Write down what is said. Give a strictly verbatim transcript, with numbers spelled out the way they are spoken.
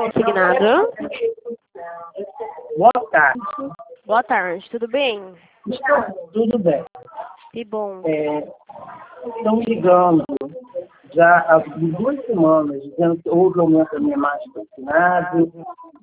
consignado. Boa tarde. Boa tarde, tudo bem? Estou tudo bem. Que bom. É, estão ligando já há duas semanas, dizendo que houve aumento da minha margem consignado,